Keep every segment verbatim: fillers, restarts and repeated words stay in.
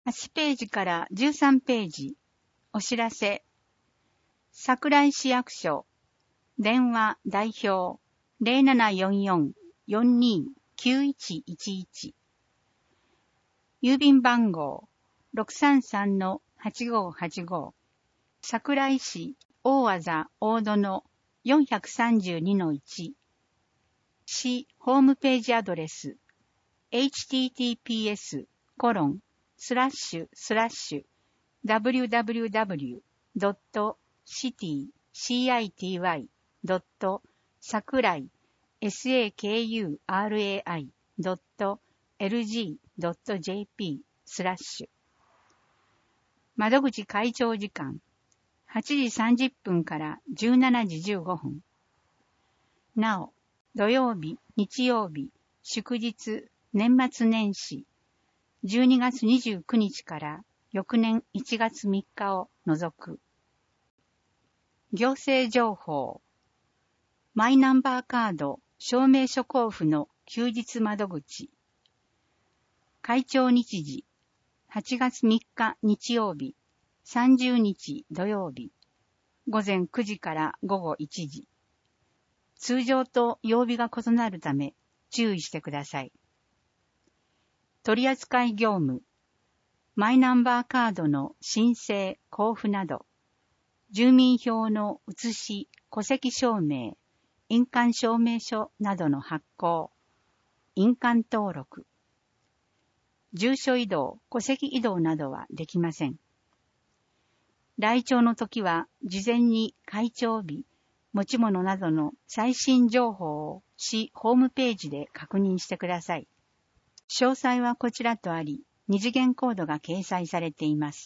はちページからじゅうさんページ、お知らせ。桜井市役所、電話代表 ゼロななよんよん よんにきゅういちいちいち。郵便番号 ろくさんさんのはちごはちご。桜井市大字大戸の よんさんにのいち。市ホームページアドレス エイチティーティーピーエス コロンスラッシュスラッシュ ダブリューダブリューダブリュー ドット シティ シーアイティーワイ ドット 桜井 サクライ ドット エルジー ドット ジェーピー スラッシュ。窓口開庁時間はちじさんじゅっぷんからじゅうしちじじゅうごふん。なお、土曜日、日曜日、祝日、年末年始、じゅうにがつにじゅうくにちから翌年いちがつみっかを除く。行政情報。マイナンバーカード証明書交付の休日窓口。開庁日時。はちがつみっか日曜日、さんじゅうにち土曜日、午前くじから午後いちじ。通常と曜日が異なるため注意してください。取扱業務。マイナンバーカードの申請、交付など、住民票の写し、戸籍証明、印鑑証明書などの発行、印鑑登録、住所移動、戸籍移動などはできません。来庁の時は、事前に開庁日、持ち物などの最新情報を市ホームページで確認してください。詳細はこちらとあり、二次元コードが掲載されています。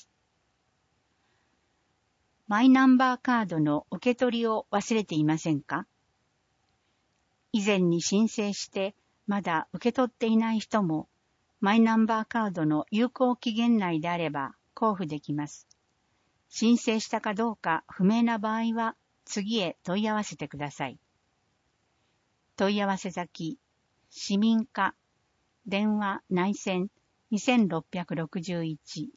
マイナンバーカードの受け取りを忘れていませんか？以前に申請してまだ受け取っていない人も、マイナンバーカードの有効期限内であれば交付できます。申請したかどうか不明な場合は次へ問い合わせてください。問い合わせ先、市民課、電話内線にせんろっぴゃくろくじゅういち。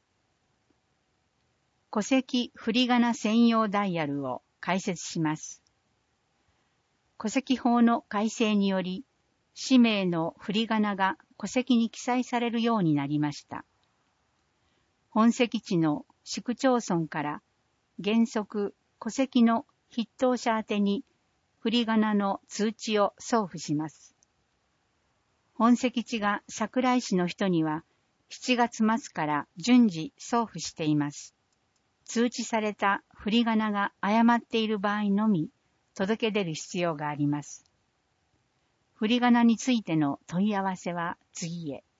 戸籍振り仮名専用ダイヤルを開設します。戸籍法の改正により、氏名の振り仮名が戸籍に記載されるようになりました。本籍地の市区町村から原則戸籍の筆頭者宛てに振り仮名の通知を送付します。本籍地が桜井市の人にはしちがつまつから順次送付しています。通知された振り仮名が誤っている場合のみ届け出る必要があります。振り仮名についての問い合わせは次へ。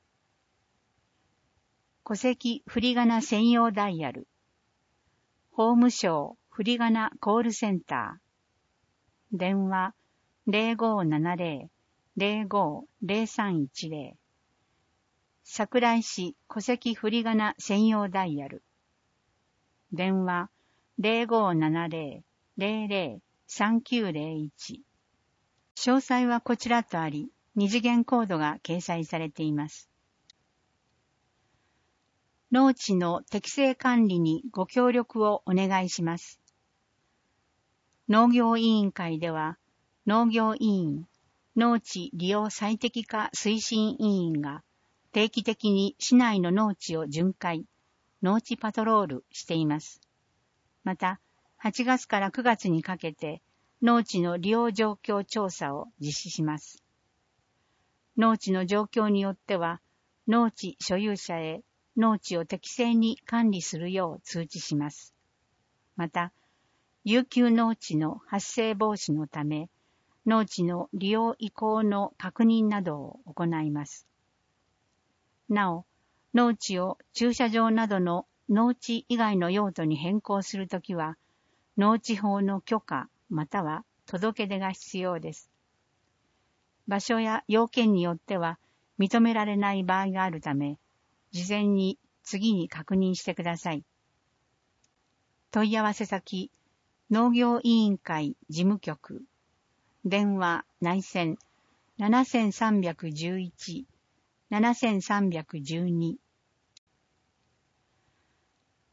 戸籍振り仮名専用ダイヤル。法務省振り仮名コールセンター。電話 ゼロごーななゼロ ゼロごーゼロさんいちゼロ。桜井市戸籍振り仮名専用ダイヤル。電話 ゼロごーななゼロ ゼロゼロ さんきゅうゼロいち。詳細はこちらとあり、二次元コードが掲載されています。農地の適正管理にご協力をお願いします。農業委員会では、農業委員、農地利用最適化推進委員が定期的に市内の農地を巡回、農地パトロールしています。また、はちがつからくがつにかけて、農地の利用状況調査を実施します。農地の状況によっては、農地所有者へ農地を適正に管理するよう通知します。また、遊休農地の発生防止のため、農地の利用意向の確認などを行います。なお、農地を駐車場などの農地以外の用途に変更するときは、農地法の許可または届け出が必要です。場所や要件によっては認められない場合があるため、事前に次に確認してください。問い合わせ先、農業委員会事務局、電話内線ななさんいちいち、ななさんいちに。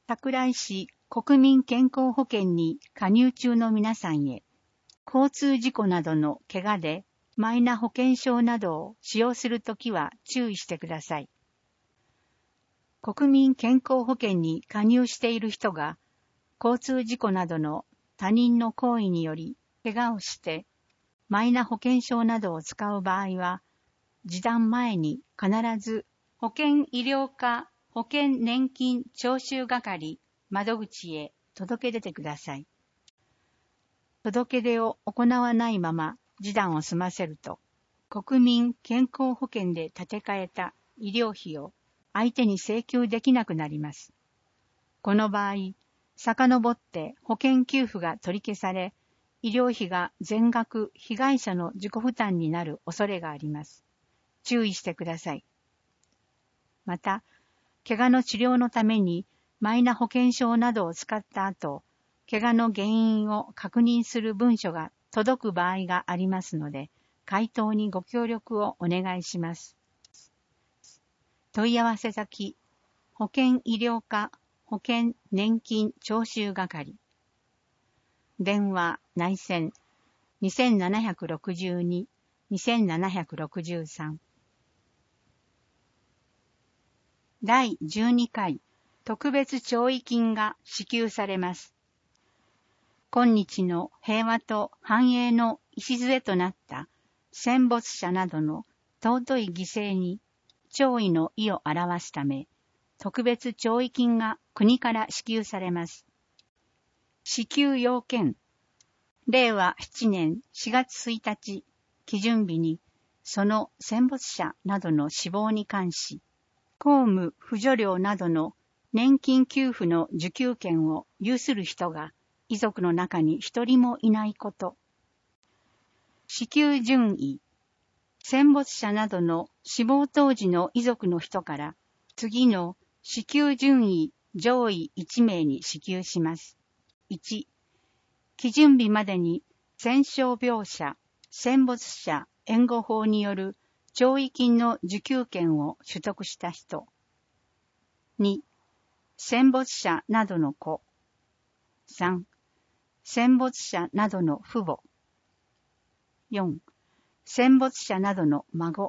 桜井市国民健康保険に加入中の皆さんへ、交通事故などの怪我でマイナ保険証などを使用するときは注意してください。国民健康保険に加入している人が、交通事故などの他人の行為により怪我をして、マイナ保険証などを使う場合は、示談前に必ず保険医療課保険年金徴収係窓口へ届け出てください。届け出を行わないまま示談を済ませると、国民健康保険で立て替えた医療費を相手に請求できなくなります。この場合、遡って保険給付が取り消され、医療費が全額被害者の自己負担になる恐れがあります。注意してください。また、怪我の治療のためにマイナ保険証などを使った後、怪我の原因を確認する文書が届く場合がありますので、回答にご協力をお願いします。問い合わせ先、保険医療課保険年金徴収係。電話内線 にせんななひゃくろくじゅうに にせんななひゃくろくじゅうさん。だいじゅうにかい特別弔慰金が支給されます。今日の平和と繁栄の礎となった戦没者などの尊い犠牲に弔意の意を表すため、特別弔慰金が国から支給されます。支給要件、れいわななねんしがつついたち基準日に、その戦没者などの死亡に関し、公務扶助料などの年金給付の受給権を有する人が遺族の中に一人もいないこと。支給順位、戦没者などの死亡当時の遺族の人から次の支給順位上位いちめいに支給します。いち、基準日までに戦傷病者、戦没者援護法による弔慰金の受給権を取得した人。に、戦没者などの子。さん、戦没者などの父母。よん、戦没者などの孫。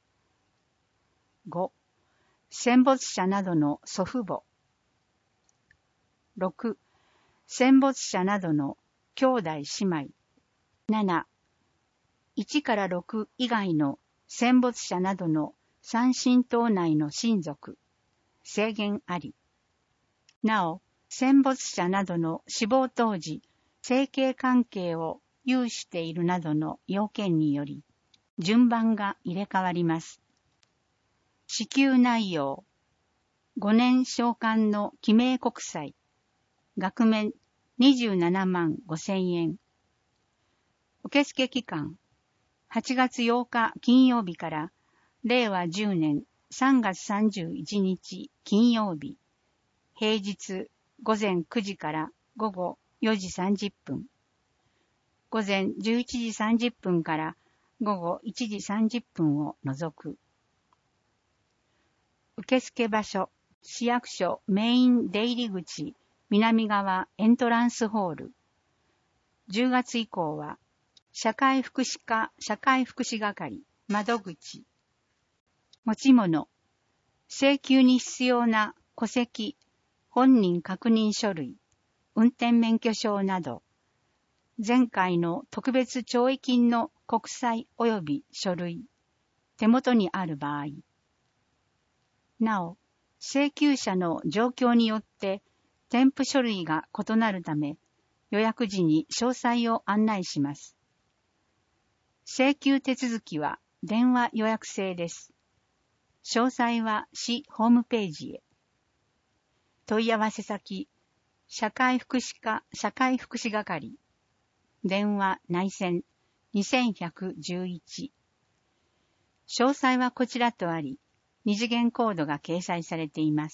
ご、戦没者などの祖父母。ろく、戦没者などの兄弟姉妹。なな、いちからろく以外の戦没者などの三親等内の親族。制限あり。なお、戦没者などの死亡当時、生計関係を有しているなどの要件により、順番が入れ替わります。支給内容。ごねん償還の記名国債。額面にじゅうななまんごせんえん。受付期間。はちがつようか金曜日かられいわじゅうねんさんがつさんじゅういちにち金曜日。平日ごぜんくじからごごよじさんじゅっぷん。ごぜんじゅういちじさんじゅっぷんからごごいちじさんじゅっぷんを除く。受付場所、市役所メイン出入り口、南側エントランスホール。じゅうがつ以降は、社会福祉課社会福祉係、窓口。持ち物、請求に必要な戸籍、本人確認書類、運転免許証など、前回の特別弔慰金の国債及び書類、手元にある場合。なお、請求者の状況によって添付書類が異なるため、予約時に詳細を案内します。請求手続きは電話予約制です。詳細は市ホームページへ。問い合わせ先、社会福祉課社会福祉係。電話内線にせんひゃくじゅういち。詳細はこちらとあり、二次元コードが掲載されています。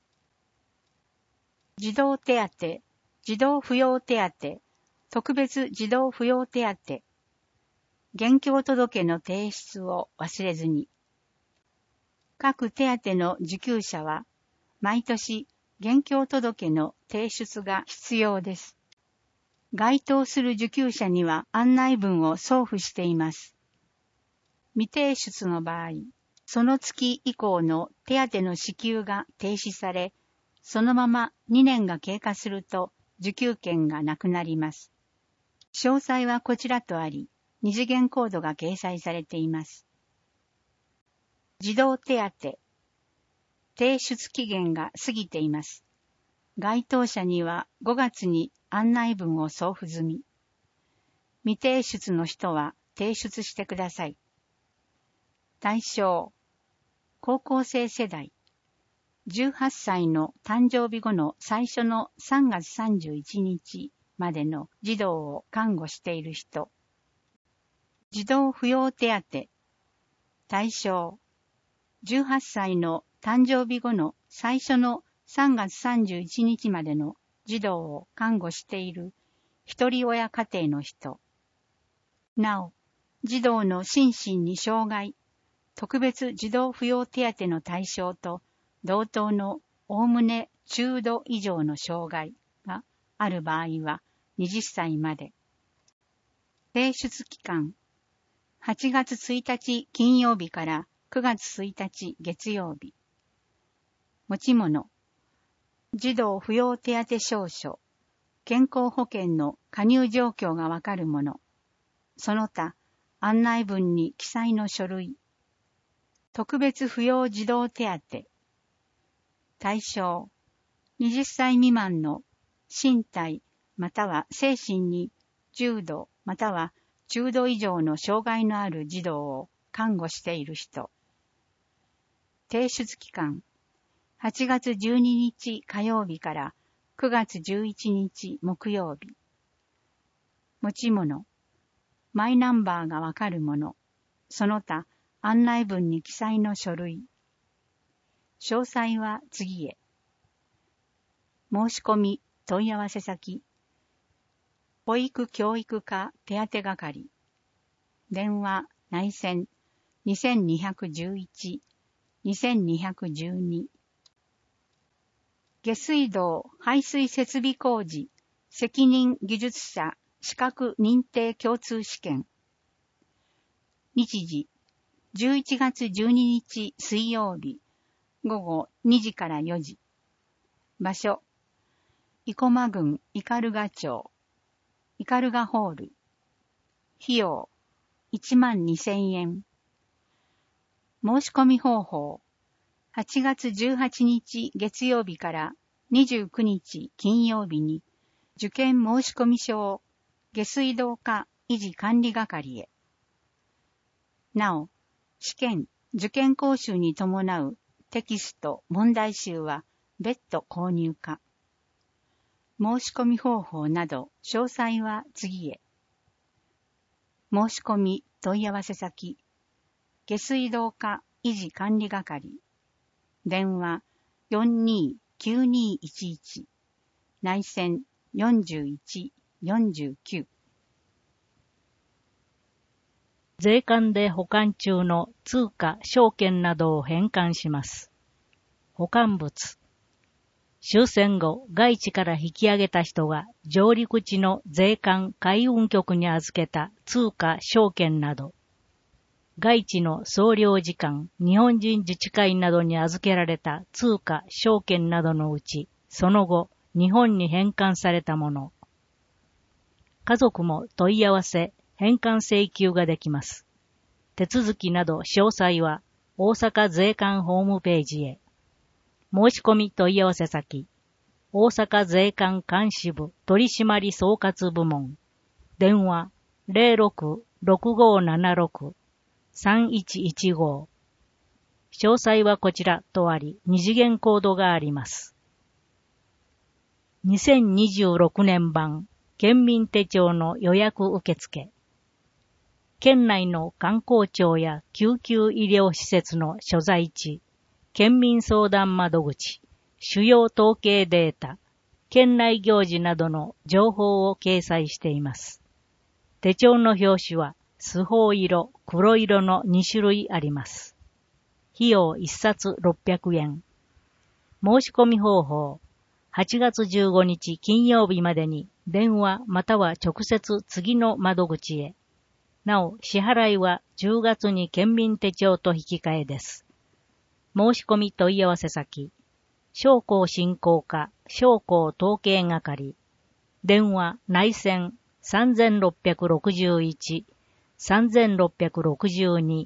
児童手当、児童扶養手当、特別児童扶養手当、現況届の提出を忘れずに。各手当の受給者は、毎年現況届の提出が必要です。該当する受給者には案内文を送付しています。未提出の場合、その月以降の手当の支給が停止され、そのままにねんが経過すると受給権がなくなります。詳細はこちらとあり、二次元コードが掲載されています。児童手当。提出期限が過ぎています。該当者にはごがつに案内文を送付済み。未提出の人は提出してください。対象、高校生世代、じゅうはっさいの誕生日後の最初のさんがつさんじゅういちにちまでの児童を看護している人。児童扶養手当。対象、じゅうはっさいの誕生日後の最初のさんがつさんじゅういちにちまでの児童を看護している一人親家庭の人。なお、児童の心身に障害、特別児童扶養手当の対象と同等のおおむね中度以上の障害がある場合ははたちまで。提出期間、はちがつついたち金曜日からくがつついたち月曜日。持ち物、児童扶養手当証書、健康保険の加入状況がわかるもの、その他案内文に記載の書類、特別扶養児童手当。対象、はたち未満の身体または精神に重度または中度以上の障害のある児童を看護している人。提出期間、はちがつじゅうににち火曜日からくがつじゅういちにち木曜日。持ち物、マイナンバーがわかるもの、その他案内文に記載の書類。詳細は次へ。申し込み問い合わせ先、保育教育課手当係、電話内線にせんにひゃくじゅういち、にせんにひゃくじゅうに。下水道排水設備工事責任技術者資格認定共通試験。日時、じゅういちがつじゅうににち水曜日、ごごにじからよじ。場所、生駒郡斑鳩町、斑鳩ホール。費用、いちまんにせんえん。申し込み方法、はちがつじゅうはちにち月曜日からにじゅうくにち金曜日に、受験申込書を下水道課維持管理係へ。なお、試験、受験講習に伴うテキスト、問題集は別途購入可。申し込み方法など詳細は次へ。申し込み問い合わせ先、下水道課維持管理係、電話 よんにーきゅうにーいちいち、内線よんじゅういち、よんじゅうきゅう。 税関で保管中の通貨、証券などを返還します。保管物。終戦後、外地から引き上げた人が上陸地の税関海運局に預けた通貨、証券など、外地の総領事館、日本人自治会などに預けられた通貨、証券などのうち、その後、日本に返還されたもの。家族も問い合わせ、返還請求ができます。手続きなど詳細は大阪税関ホームページへ。申し込み問い合わせ先、大阪税関監視部取締総括部門。電話 ゼロろく ろくごーななろく さんいちいちご。詳細はこちらとあり、二次元コードがあります。にせんにじゅうろくねん版県民手帳の予約受付。県内の観光庁や救急医療施設の所在地、県民相談窓口、主要統計データ、県内行事などの情報を掲載しています。手帳の表紙は、スホー色、黒色のにしゅるいあります。費用いっさつろっぴゃくえん。申し込み方法、 はちがつじゅうごにち金曜日までに電話または直接次の窓口へ。なお、支払いはじゅうがつに県民手帳と引き換えです。申し込み問い合わせ先、商工振興課商工統計係、電話内線さんろっぴゃくろくじゅういち、さんろっぴゃくろくじゅうに、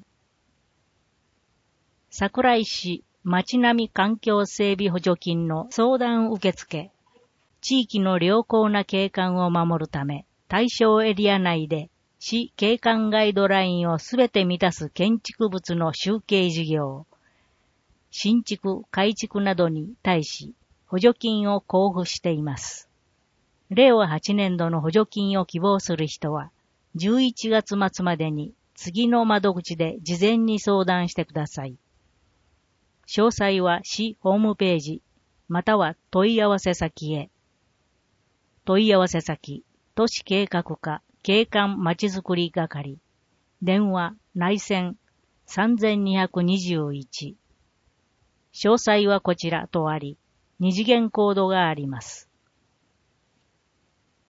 桜井市町並環境整備補助金の相談受付、地域の良好な景観を守るため、対象エリア内で市景観ガイドラインをすべて満たす建築物の集計事業、新築、改築などに対し補助金を交付しています。れいわはちねんどの補助金を希望する人は、じゅういちがつ末までに次の窓口で事前に相談してください。詳細は市ホームページ、または問い合わせ先へ。問い合わせ先、都市計画課景観まちづくり係、電話内線さんにににいち。詳細はこちらとあり、二次元コードがあります。